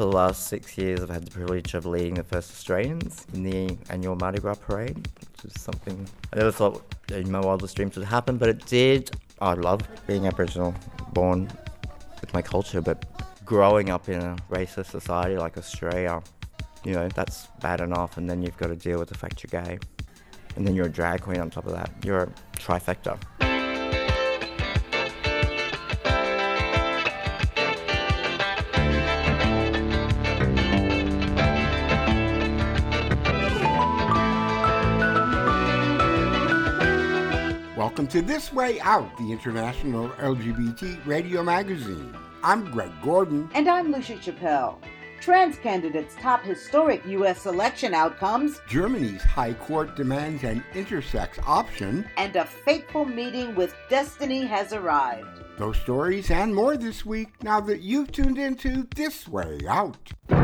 for the last 6 years, I've had the privilege of leading the first Australians in the annual Mardi Gras parade, which is something I never thought in my wildest dreams would happen, but it did. I love being Aboriginal, born with my culture, but growing up in a racist society like Australia, you know, that's bad enough, and then you've got to deal with the fact you're gay. And then you're a drag queen on top of that. You're a trifecta. Welcome to This Way Out, the international LGBT radio magazine. I'm Greg Gordon. And I'm Lucia Chappelle. Trans candidates top historic U.S. election outcomes. Germany's High Court demands an intersex option. And a fateful meeting with destiny has arrived. Those stories and more this week now that you've tuned into This Way Out.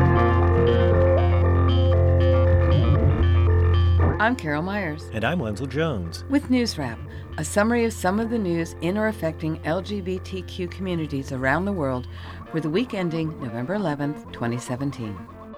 I'm Carol Myers. And I'm Wenzel Jones. With News Wrap, a summary of some of the news in or affecting LGBTQ communities around the world for the week ending November 11th, 2017.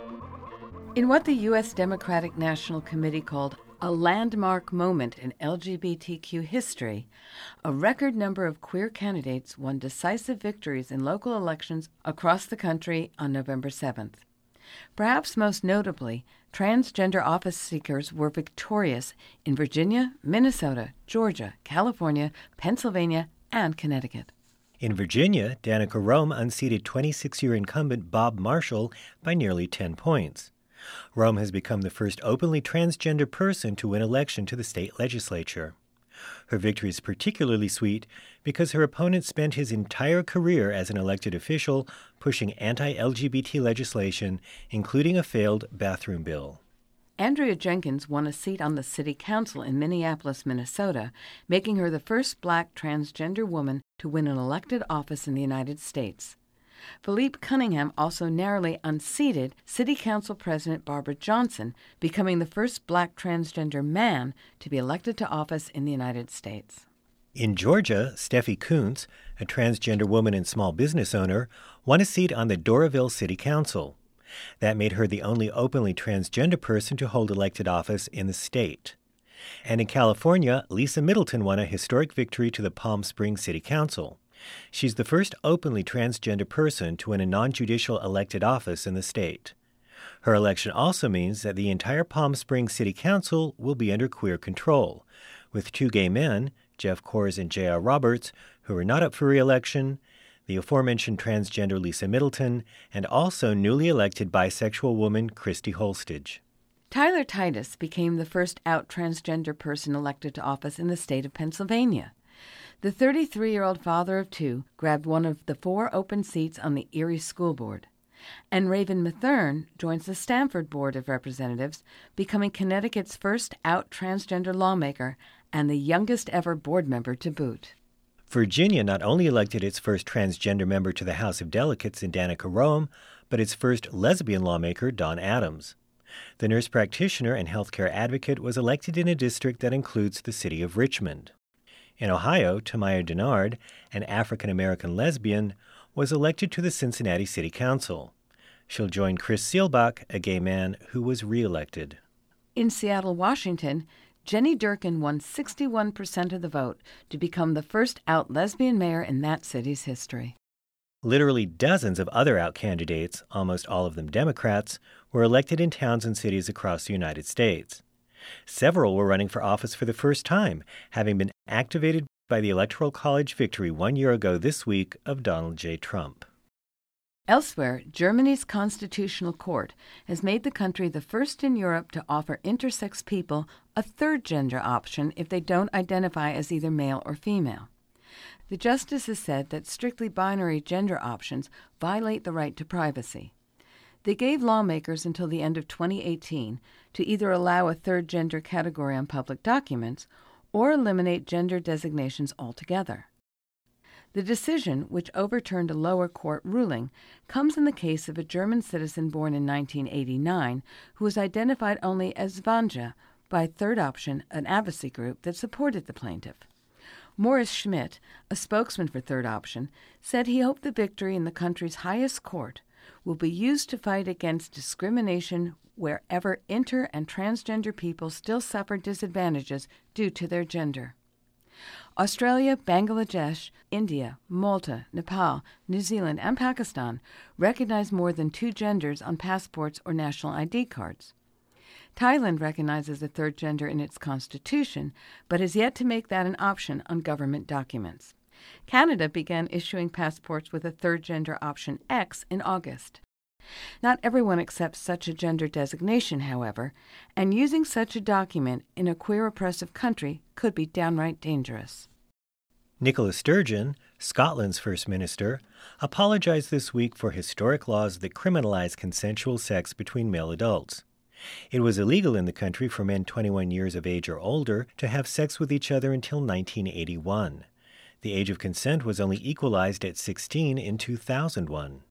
In what the U.S. Democratic National Committee called a landmark moment in LGBTQ history, a record number of queer candidates won decisive victories in local elections across the country on November 7th. Perhaps most notably, transgender office seekers were victorious in Virginia, Minnesota, Georgia, California, Pennsylvania, and Connecticut. In Virginia, Danica Roem unseated 26-year incumbent Bob Marshall by nearly 10 points. Roem has become the first openly transgender person to win election to the state legislature. Her victory is particularly sweet because her opponent spent his entire career as an elected official pushing anti-LGBT legislation, including a failed bathroom bill. Andrea Jenkins won a seat on the city council in Minneapolis, Minnesota, making her the first black transgender woman to win an elected office in the United States. Philippe Cunningham also narrowly unseated City Council President Barbara Johnson, becoming the first black transgender man to be elected to office in the United States. In Georgia, Steffi Kuntz, a transgender woman and small business owner, won a seat on the Doraville City Council. That made her the only openly transgender person to hold elected office in the state. And in California, Lisa Middleton won a historic victory to the Palm Springs City Council. She's the first openly transgender person to win a non-judicial elected office in the state. Her election also means that the entire Palm Springs City Council will be under queer control, with two gay men, Jeff Kors and J.R. Roberts, who are not up for re-election, the aforementioned transgender Lisa Middleton, and also newly elected bisexual woman Christy Holstage. Tyler Titus became the first out transgender person elected to office in the state of Pennsylvania. The 33-year-old father of two grabbed one of the 4 open seats on the Erie School Board. And Raven Mathern joins the Stamford Board of Representatives, becoming Connecticut's first out transgender lawmaker and the youngest ever board member to boot. Virginia not only elected its first transgender member to the House of Delegates in Danica Roem, but its first lesbian lawmaker, Dawn Adams. The nurse practitioner and healthcare advocate was elected in a district that includes the city of Richmond. In Ohio, Tamaya Denard, an African-American lesbian, was elected to the Cincinnati City Council. She'll join Chris Seelbach, a gay man who was re-elected. In Seattle, Washington, Jenny Durkin won 61% of the vote to become the first out lesbian mayor in that city's history. Literally dozens of other out candidates, almost all of them Democrats, were elected in towns and cities across the United States. Several were running for office for the first time, having been activated by the Electoral College victory 1 year ago this week of Donald J. Trump. Elsewhere, Germany's Constitutional Court has made the country the first in Europe to offer intersex people a third gender option if they don't identify as either male or female. The justice has said that strictly binary gender options violate the right to privacy. They gave lawmakers until the end of 2018 to either allow a third gender category on public documents or eliminate gender designations altogether. The decision, which overturned a lower court ruling, comes in the case of a German citizen born in 1989 who was identified only as Vanja by Third Option, an advocacy group that supported the plaintiff. Morris Schmidt, a spokesman for Third Option, said he hoped the victory in the country's highest court will be used to fight against discrimination wherever inter- and transgender people still suffer disadvantages due to their gender. Australia, Bangladesh, India, Malta, Nepal, New Zealand, and Pakistan recognize more than 2 genders on passports or national ID cards. Thailand recognizes a third gender in its constitution, but has yet to make that an option on government documents. Canada began issuing passports with a third gender option X in August. Not everyone accepts such a gender designation, however, and using such a document in a queer oppressive country could be downright dangerous. Nicola Sturgeon, Scotland's First Minister, apologized this week for historic laws that criminalize consensual sex between male adults. It was illegal in the country for men 21 years of age or older to have sex with each other until 1981. The age of consent was only equalized at 16 in 2001.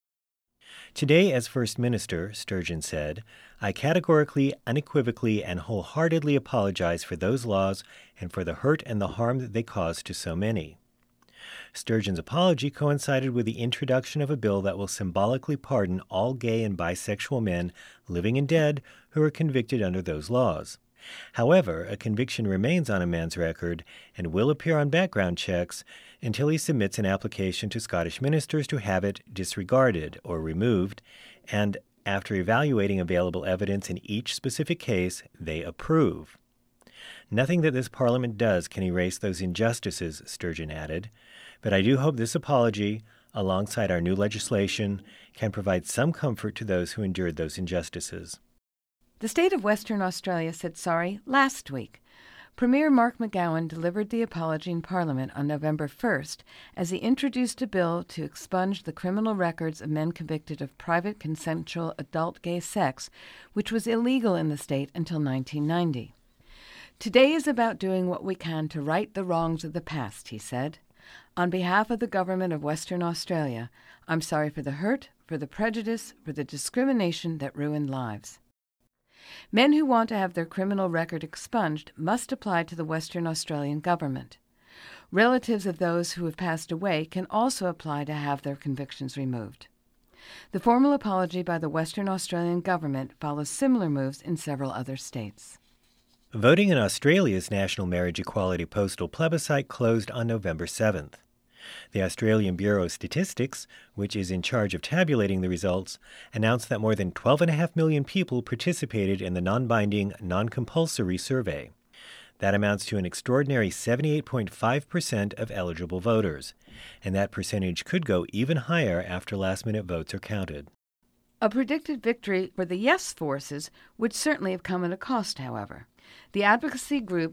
Today, as First Minister, Sturgeon said, I categorically, unequivocally, and wholeheartedly apologize for those laws and for the hurt and the harm that they caused to so many. Sturgeon's apology coincided with the introduction of a bill that will symbolically pardon all gay and bisexual men, living and dead, who are convicted under those laws. However, a conviction remains on a man's record and will appear on background checks until he submits an application to Scottish ministers to have it disregarded or removed, and after evaluating available evidence in each specific case, they approve. Nothing that this Parliament does can erase those injustices, Sturgeon added, but I do hope this apology, alongside our new legislation, can provide some comfort to those who endured those injustices. The state of Western Australia said sorry last week. Premier Mark McGowan delivered the apology in Parliament on November 1st as he introduced a bill to expunge the criminal records of men convicted of private consensual adult gay sex, which was illegal in the state until 1990. Today is about doing what we can to right the wrongs of the past, he said. On behalf of the government of Western Australia, I'm sorry for the hurt, for the prejudice, for the discrimination that ruined lives. Men who want to have their criminal record expunged must apply to the Western Australian government. Relatives of those who have passed away can also apply to have their convictions removed. The formal apology by the Western Australian government follows similar moves in several other states. Voting in Australia's national marriage equality postal plebiscite closed on November 7th. The Australian Bureau of Statistics, which is in charge of tabulating the results, announced that more than 12.5 million people participated in the non-binding, non-compulsory survey. That amounts to an extraordinary 78.5% of eligible voters, and that percentage could go even higher after last-minute votes are counted. A predicted victory for the yes forces would certainly have come at a cost, however. The advocacy group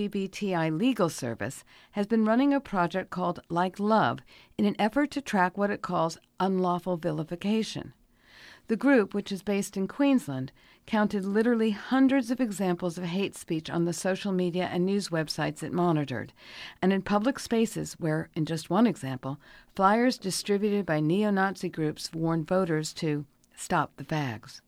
LGBTI Legal Service has been running a project called Like Love in an effort to track what it calls unlawful vilification. The group, which is based in Queensland, counted literally hundreds of examples of hate speech on the social media and news websites it monitored, and in public spaces where, in just one example, flyers distributed by neo-Nazi groups warned voters to stop the fags.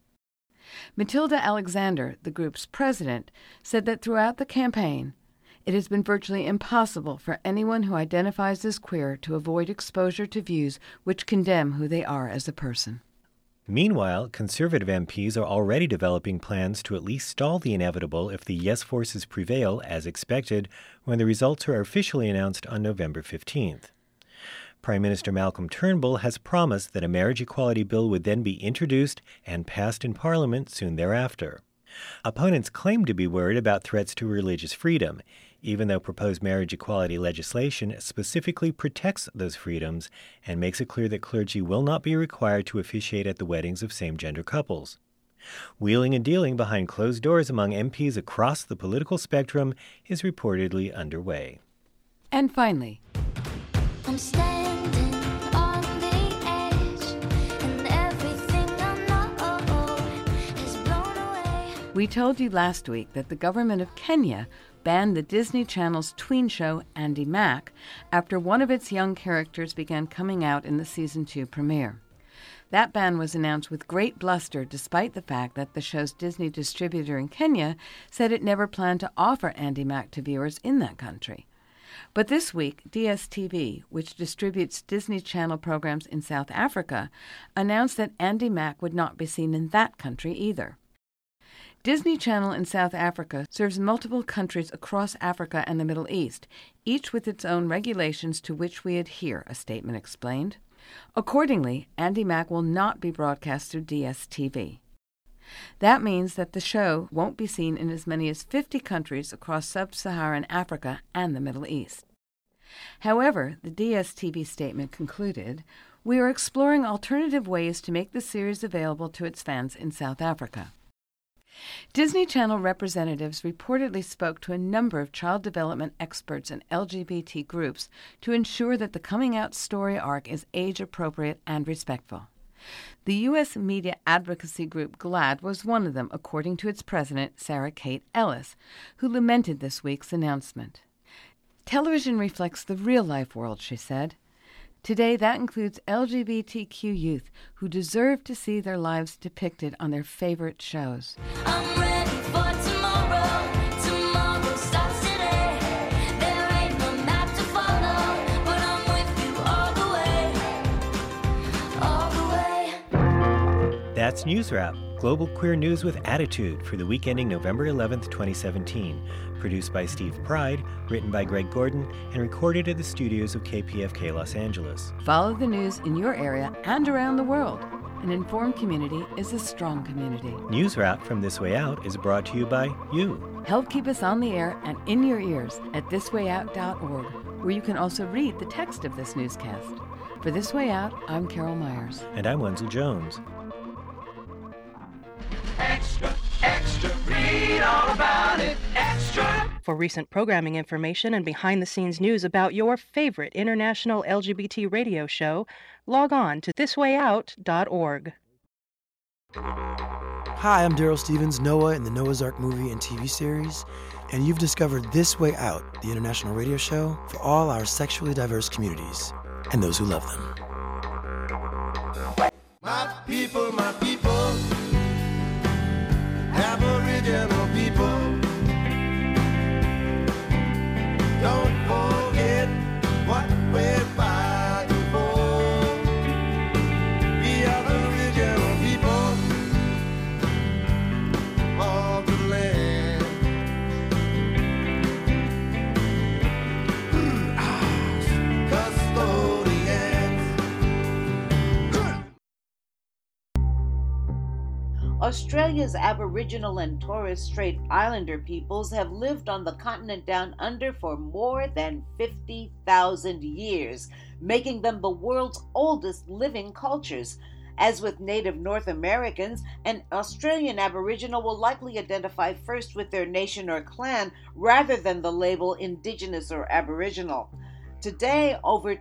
Matilda Alexander, the group's president, said that throughout the campaign, it has been virtually impossible for anyone who identifies as queer to avoid exposure to views which condemn who they are as a person. Meanwhile, Conservative MPs are already developing plans to at least stall the inevitable if the yes forces prevail, as expected, when the results are officially announced on November 15th. Prime Minister Malcolm Turnbull has promised that a marriage equality bill would then be introduced and passed in Parliament soon thereafter. Opponents claim to be worried about threats to religious freedom, even though proposed marriage equality legislation specifically protects those freedoms and makes it clear that clergy will not be required to officiate at the weddings of same-gender couples. Wheeling and dealing behind closed doors among MPs across the political spectrum is reportedly underway. And finally, I'm standing on the edge, and everything I know is blown away. we told you last week that the government of Kenya banned the Disney Channel's tween show Andy Mack after one of its young characters began coming out in the Season 2 premiere. That ban was announced with great bluster despite the fact that the show's Disney distributor in Kenya said it never planned to offer Andy Mack to viewers in that country. But this week, DSTV, which distributes Disney Channel programs in South Africa, announced that Andy Mack would not be seen in that country either. Disney Channel in South Africa serves multiple countries across Africa and the Middle East, each with its own regulations to which we adhere, a statement explained. Accordingly, Andy Mack will not be broadcast through DSTV. That means that the show won't be seen in as many as 50 countries across sub-Saharan Africa and the Middle East. However, the DSTV statement concluded, "We are exploring alternative ways to make the series available to its fans in South Africa." Disney Channel representatives reportedly spoke to a number of child development experts and LGBT groups to ensure that the coming-out story arc is age-appropriate and respectful. The U.S. media advocacy group GLAAD was one of them, according to its president, Sarah Kate Ellis, who lamented this week's announcement. "Television reflects the real-life world," she said. "Today, that includes LGBTQ youth who deserve to see their lives depicted on their favorite shows." I'm ready for tomorrow. Tomorrow starts today. There ain't no map to follow, but I'm with you all the way. All the way. That's News Wrap, global queer news with attitude for the week ending November 11th, 2017. Produced by Steve Pride, written by Greg Gordon, and recorded at the studios of KPFK Los Angeles. Follow the news in your area and around the world. An informed community is a strong community. News Wrap from This Way Out is brought to you by you. Help keep us on the air and in your ears at thiswayout.org, where you can also read the text of this newscast. For This Way Out, I'm Carol Myers. And I'm Wenzel Jones. Extra, extra, read all about it, extra. For recent programming information and behind-the-scenes news about your favorite international LGBT radio show, log on to thiswayout.org. Hi, I'm Daryl Stevens, Noah in the Noah's Ark movie and TV series, and you've discovered This Way Out, the international radio show for all our sexually diverse communities and those who love them. My people, Aboriginal people, don't forget what we're fighting for. The Aboriginal people of the land. Custodians. Australia's Aboriginal and Torres Strait Islander peoples have lived on the continent down under for more than 50,000 years, making them the world's oldest living cultures. As with native North Americans, an Australian Aboriginal will likely identify first with their nation or clan rather than the label Indigenous or Aboriginal. Today, over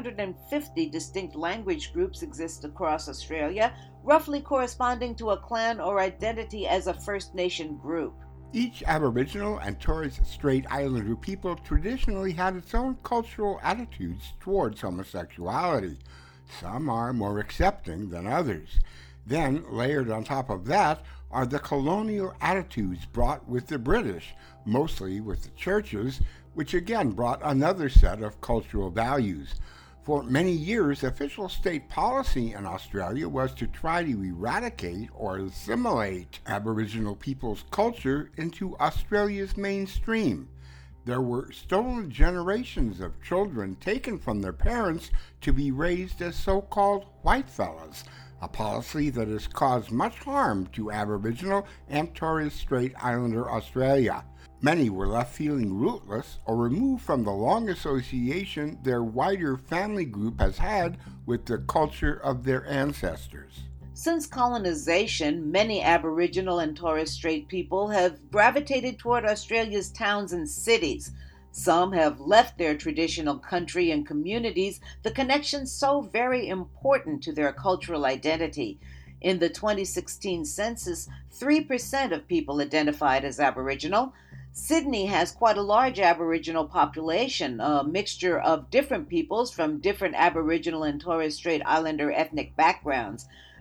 250 distinct language groups exist across Australia, roughly corresponding to a clan or identity as a First Nation group. Each Aboriginal and Torres Strait Islander people traditionally had its own cultural attitudes towards homosexuality. Some are more accepting than others. Then, layered on top of that, are the colonial attitudes brought with the British, mostly with the churches, which again brought another set of cultural values. For many years, official state policy in Australia was to try to eradicate or assimilate Aboriginal people's culture into Australia's mainstream. There were stolen generations of children taken from their parents to be raised as so-called whitefellas, a policy that has caused much harm to Aboriginal and Torres Strait Islander Australia. Many were left feeling rootless or removed from the long association their wider family group has had with the culture of their ancestors. Since colonization, many Aboriginal and Torres Strait people have gravitated toward Australia's towns and cities. Some have left their traditional country and communities, the connections so very important to their cultural identity. In the 2016 census, 3% of people identified as Aboriginal. Sydney has quite a large Aboriginal population, a mixture of different peoples from different Aboriginal and Torres Strait Islander ethnic backgrounds.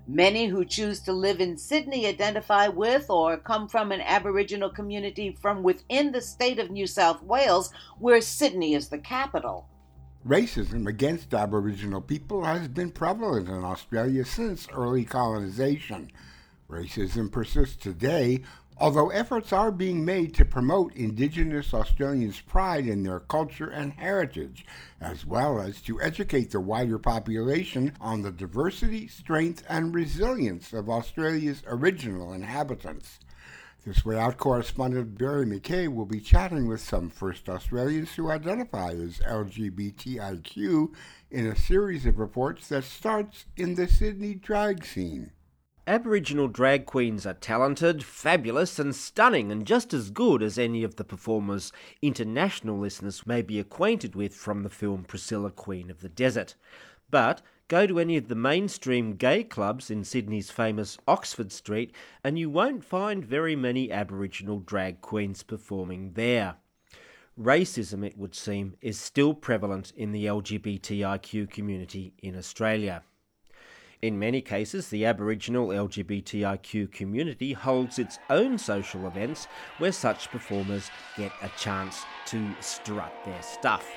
Many who choose to live in Sydney identify with or come from an Aboriginal community from within the state of New South Wales, where Sydney is the capital. Racism against Aboriginal people has been prevalent in Australia since early colonization. Racism persists today, although efforts are being made to promote Indigenous Australians' pride in their culture and heritage, as well as to educate the wider population on the diversity, strength, and resilience of Australia's original inhabitants. This Way Out correspondent Barry McKay will be chatting with some First Australians who identify as LGBTIQ in a series of reports that starts in the Sydney drag scene. Aboriginal drag queens are talented, fabulous and stunning, and just as good as any of the performers international listeners may be acquainted with from the film Priscilla, Queen of the Desert. But go to any of the mainstream gay clubs in Sydney's famous Oxford Street and you won't find very many Aboriginal drag queens performing there. Racism, it would seem, is still prevalent in the LGBTIQ community in Australia. In many cases, the Aboriginal LGBTIQ community holds its own social events where such performers get a chance to strut their stuff.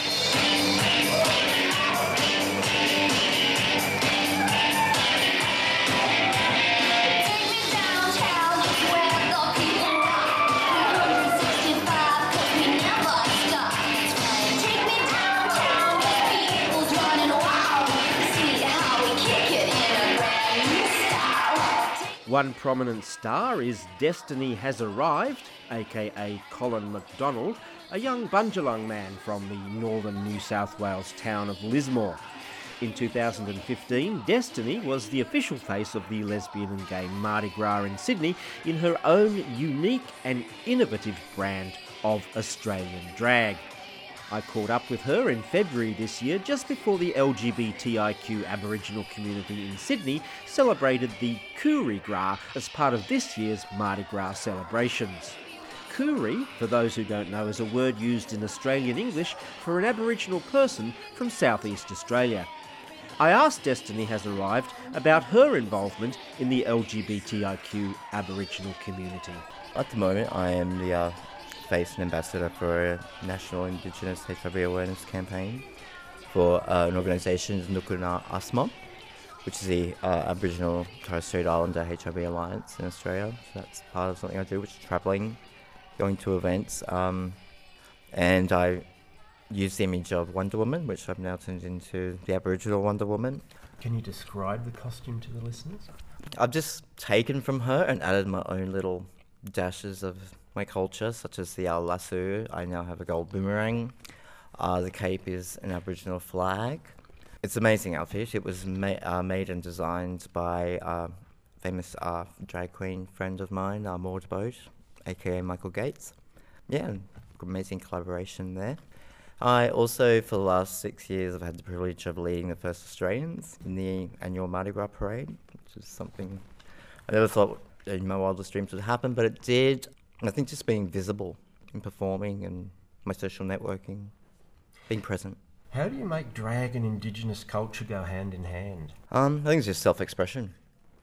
One prominent star is Destiny Has Arrived, aka Colin McDonald, a young Bundjalung man from the northern New South Wales town of Lismore. In 2015, Destiny was the official face of the lesbian and gay Mardi Gras in Sydney in her own unique and innovative brand of Australian drag. I caught up with her in February this year, just before the LGBTIQ Aboriginal community in Sydney celebrated the Koori Gras as part of this year's Mardi Gras celebrations. Koori, for those who don't know, is a word used in Australian English for an Aboriginal person from Southeast Australia. I asked Destiny Has Arrived about her involvement in the LGBTIQ Aboriginal community. At the moment, I am the face and ambassador for a national Indigenous HIV awareness campaign for an organisation, Nukuna Asma, which is the Aboriginal Torres Strait Islander HIV Alliance in Australia. So that's part of something I do, which is travelling, going to events, and I use the image of Wonder Woman, which I've now turned into the Aboriginal Wonder Woman. Can you describe the costume to the listeners? I've just taken from her and added my own little dashes of my culture, such as the lasso. I now have a gold boomerang. The cape is an Aboriginal flag. It's an amazing outfit. It was made and designed by a famous drag queen friend of mine, Maud Boat, aka Michael Gates. Yeah, amazing collaboration there. I also, for the last 6 years, I've had the privilege of leading the First Australians in the annual Mardi Gras parade, which is something I never thought in my wildest dreams would happen, but it did. And I think just being visible and performing and my social networking, being present. How do you make drag and Indigenous culture go hand in hand? I think it's just self-expression.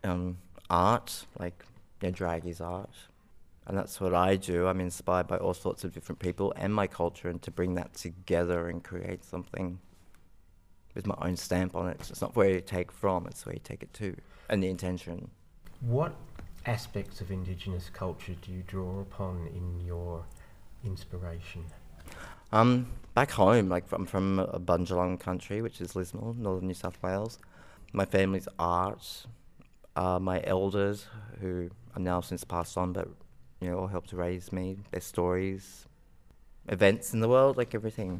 Art, drag is art. And that's what I do. I'm inspired by all sorts of different people and my culture, and to bring that together and create something with my own stamp on it. So it's not where you take from, it's where you take it to, and the intention. What aspects of Indigenous culture do you draw upon in your inspiration? Back home, I'm from a Bundjalung country, which is Lismore, northern New South Wales. My family's art, my elders, who are now since passed on, but all helped to raise me, their stories, events in the world, everything,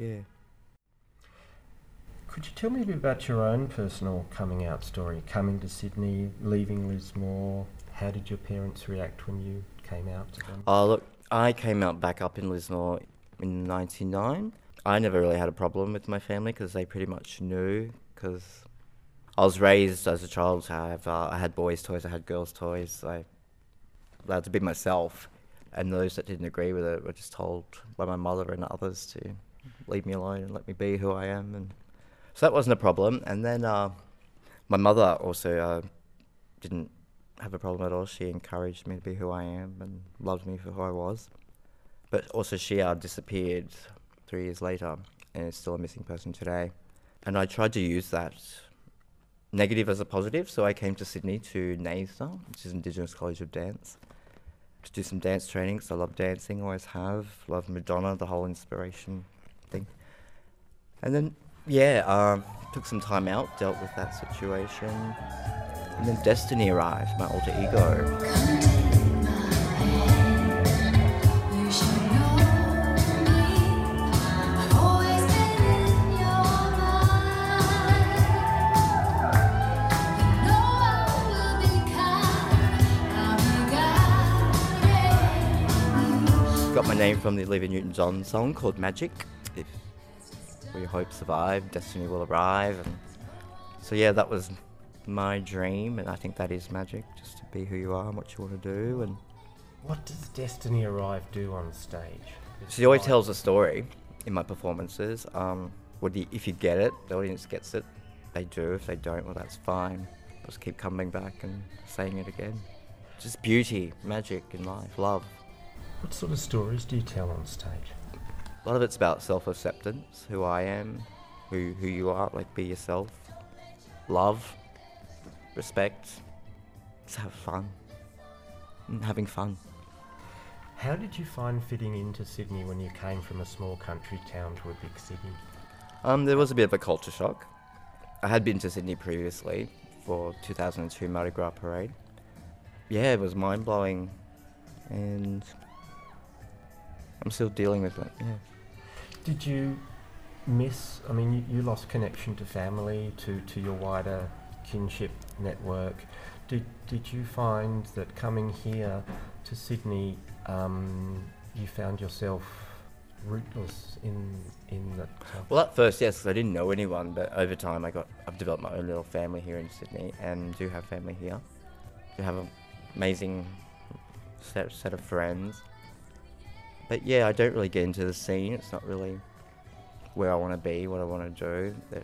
Could you tell me a bit about your own personal coming out story, coming to Sydney, leaving Lismore? How did your parents react when you came out to them? Look, I came out back up in Lismore in 1999. I never really had a problem with my family because they pretty much knew, because I was raised as a child to have, I had boys' toys, I had girls' toys, I allowed to be myself, and those that didn't agree with it were just told by my mother and others to leave me alone and let me be who I am, and so that wasn't a problem. And then my mother also didn't have a problem at all. She encouraged me to be who I am and loved me for who I was. But also she disappeared 3 years later and is still a missing person today. And I tried to use that negative as a positive, so I came to Sydney to NAISDA, which is Indigenous College of Dance, to do some dance training, because I love dancing, always have. Love Madonna, the whole inspiration thing. And then, took some time out, dealt with that situation. And then Destiny arrived, my alter ego. Got my name from the Olivia Newton-John song called Magic. If we hope survive, destiny will arrive. And so that was my dream, and I think that is magic, just to be who you are and what you want to do. And What does Destiny Arrive do on stage? she always tells a story in my performances. If you get it, the audience gets it. They do. If they don't, well, that's fine. Just keep coming back and saying it again. Just beauty, magic in life, love. What sort of stories do you tell on stage? A lot of it's about self-acceptance, who I am, who you are, like be yourself. Love, respect, just have fun. Having fun. How did you find fitting into Sydney when you came from a small country town to a big city? There was a bit of a culture shock. I had been to Sydney previously for 2002 Mardi Gras Parade. Yeah, it was mind-blowing, and I'm still dealing with it, yeah. Did you miss, you lost connection to family, to your wider kinship network. Did you find that coming here to Sydney, you found yourself rootless in that? Well, at first, yes, 'cause I didn't know anyone, but over time I've developed my own little family here in Sydney, and do have family here. I have an amazing set of friends. But yeah, I don't really get into the scene. It's not really where I want to be, what I want to do.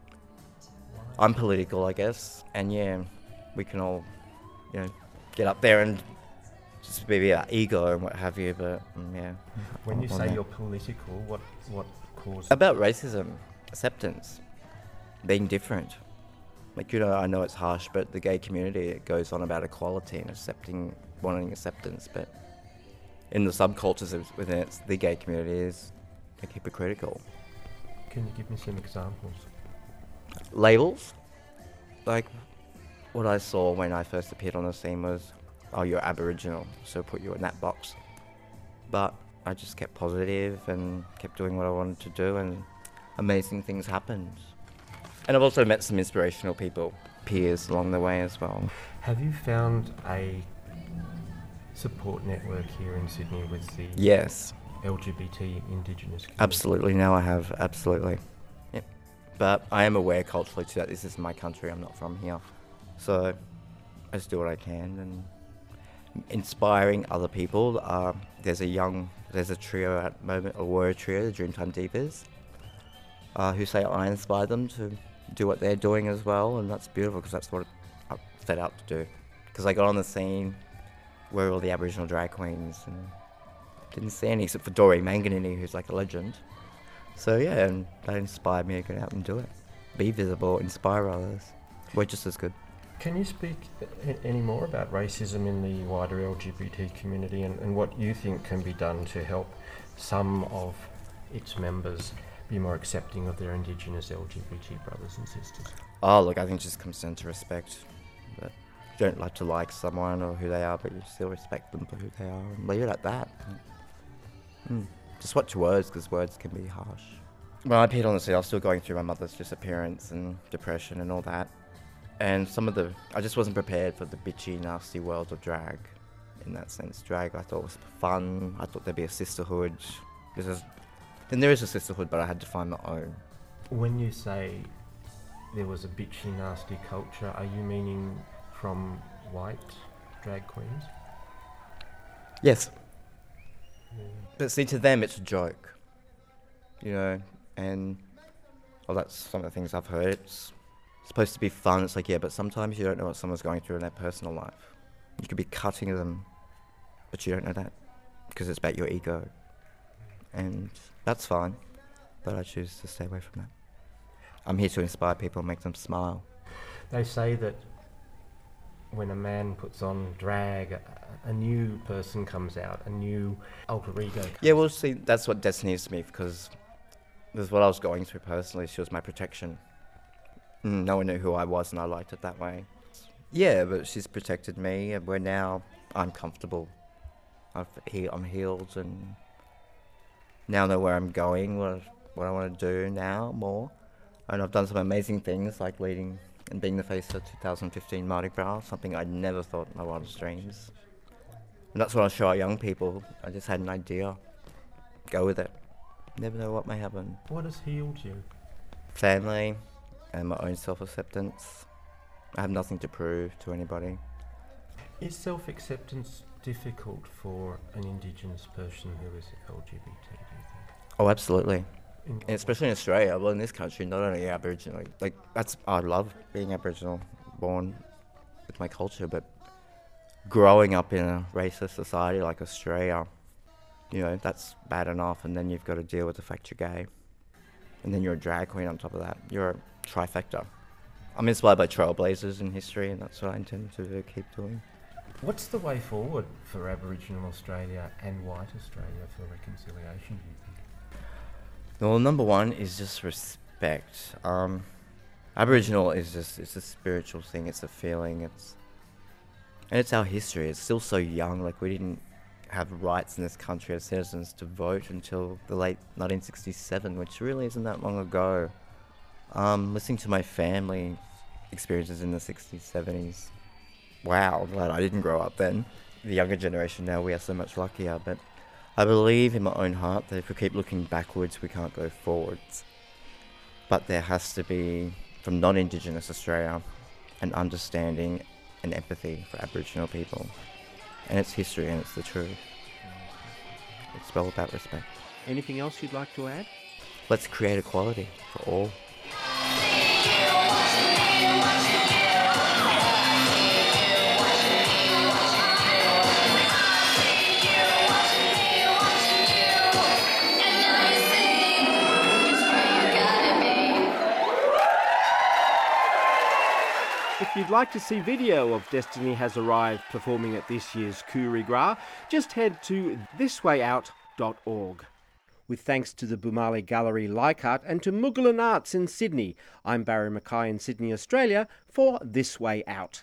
I'm political, I guess, and we can all, get up there and just be our ego and what have you. But When you say you're political, what causes? About racism, acceptance, being different. I know it's harsh, but the gay community, it goes on about equality and wanting acceptance, but in the subcultures within the gay community is hypocritical. Can you give me some examples? Labels, like what I saw when I first appeared on the scene was, oh, you're Aboriginal, so put you in that box. But I just kept positive and kept doing what I wanted to do, and amazing things happened. And I've also met some inspirational people, peers along the way as well. Have you found a support network here in Sydney with the Yes. LGBT Indigenous community? Absolutely, now I have, absolutely. Yep. But I am aware culturally too that this is my country, I'm not from here. So I just do what I can, and inspiring other people. There's a trio at the moment, a warrior trio, the Dreamtime Divas, who say I inspire them to do what they're doing as well, and that's beautiful because that's what I set out to do. Because I got on the scene where all the Aboriginal drag queens, and didn't see any except for Doreen Manganini, who's like a legend. So and that inspired me to go out and do it. Be visible, inspire others. We're just as good. Can you speak any more about racism in the wider LGBT community and what you think can be done to help some of its members be more accepting of their Indigenous LGBT brothers and sisters? Oh, look, I think it just comes down to respect. But you don't like to like someone or who they are, but you still respect them for who they are, and leave it at that. Just watch words, because words can be harsh. When I appeared on the scene, I was still going through my mother's disappearance and depression and all that. And I just wasn't prepared for the bitchy, nasty world of drag. In that sense, drag I thought was fun. I thought there'd be a sisterhood. Then there is a sisterhood, but I had to find my own. When you say there was a bitchy, nasty culture, are you meaning from white drag queens? Yes. But see, to them it's a joke, and that's some of the things I've heard. It's supposed to be fun. It's like, yeah, but sometimes you don't know what someone's going through in their personal life. You could be cutting them, but you don't know that because it's about your ego. And that's fine, but I choose to stay away from that. I'm here to inspire people and make them smile. They say that when a man puts on drag, a new person comes out, a new alter ego comes Yeah, well, see, that's what Destiny is to me, because this is what I was going through personally. She was my protection. No one knew who I was, and I liked it that way. Yeah, but she's protected me, and I'm comfortable. I'm healed, and now I know where I'm going, what I want to do now more. And I've done some amazing things, like leading and being the face of 2015 Mardi Gras, something I never thought in my wildest dreams. And that's what I show our young people. I just had an idea. Go with it. Never know what may happen. What has healed you? Family and my own self-acceptance. I have nothing to prove to anybody. Is self-acceptance difficult for an Indigenous person who is LGBT, do you think? Oh, absolutely. And especially in Australia, well, in this country, not only Aboriginal, I love being Aboriginal, born with my culture, but growing up in a racist society like Australia, that's bad enough, and then you've got to deal with the fact you're gay. And then you're a drag queen on top of that. You're a trifecta. I'm inspired by trailblazers in history, and that's what I intend to keep doing. What's the way forward for Aboriginal Australia and white Australia for reconciliation, do you think? Well, number one is just respect. Aboriginal is it's a spiritual thing, it's a feeling, and it's our history. It's still so young, we didn't have rights in this country as citizens to vote until the late 1967, which really isn't that long ago. Listening to my family experiences in the 60s, 70s, wow, glad I didn't grow up then. The younger generation now, we are so much luckier, but I believe in my own heart that if we keep looking backwards, we can't go forwards. But there has to be, from non-Indigenous Australia, an understanding and empathy for Aboriginal people. And it's history and it's the truth. It's all about respect. Anything else you'd like to add? Let's create equality for all. If you'd like to see video of Destiny Has Arrived performing at this year's Kuri Gras, just head to thiswayout.org. With thanks to the Bumali Gallery Leichhardt and to Mughalen Arts in Sydney, I'm Barry Mackay in Sydney, Australia for This Way Out.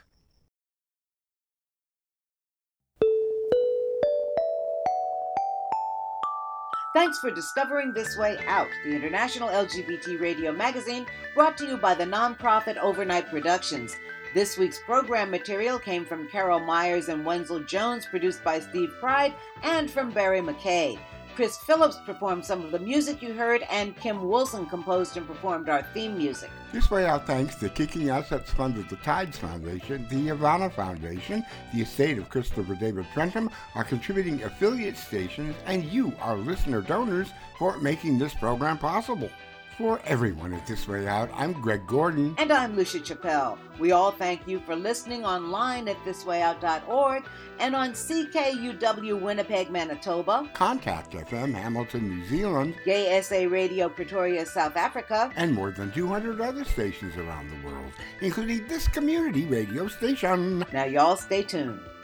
Thanks for discovering This Way Out, the international LGBT radio magazine brought to you by the nonprofit Overnight Productions. This week's program material came from Carol Myers and Wenzel Jones, produced by Steve Pride, and from Barry Mackay. Chris Phillips performed some of the music you heard, and Kim Wilson composed and performed our theme music. This Way Out thanks to Kicking Assets funded the Tides Foundation, the Ivana Foundation, the estate of Christopher David Trentham, our contributing affiliate stations, and you, our listener donors, for making this program possible. For everyone at This Way Out, I'm Greg Gordon. And I'm Lucia Chappelle. We all thank you for listening online at thiswayout.org and on CKUW Winnipeg, Manitoba, Contact FM Hamilton, New Zealand, Gay SA Radio Pretoria, South Africa, and more than 200 other stations around the world, including this community radio station. Now y'all stay tuned.